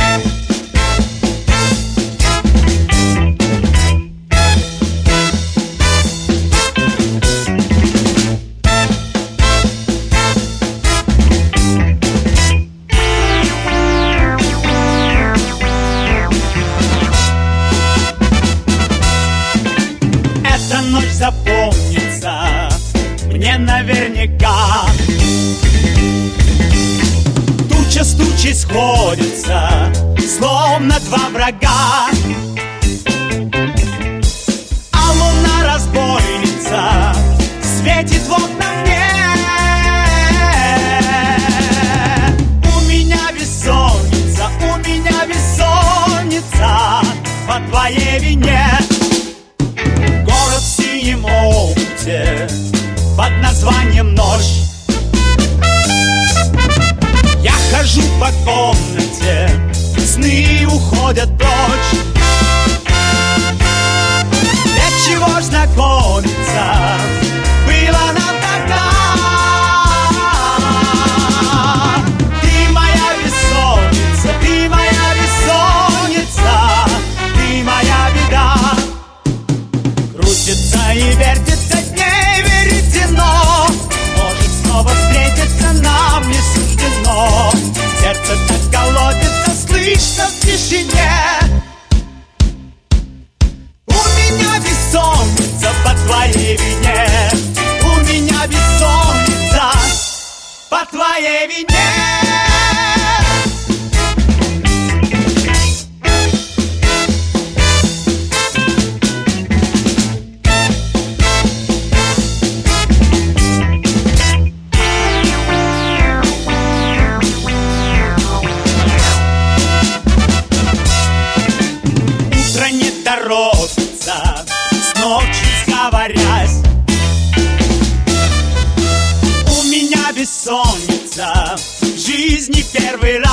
Ночь запомнится мне наверняка. Туча с тучей сходится, словно два врага. А луна разбойница светит в окна мне. У меня бессонница по твоей вине. Под названием ночь. Я хожу по комнате, сны уходят прочь. Для чего ж знакомиться было нам тогда? Ты моя бессонница, ты моя бессонница, ты моя беда. Крутится и вертится дней веретено, может снова встретиться нам не суждено. Сердце так колотится, слышно в тишине. У меня бессонница по твоей вине. У меня бессонница по твоей вине. Торопится, с ночи сговорясь. У меня бессонница в жизни первый раз.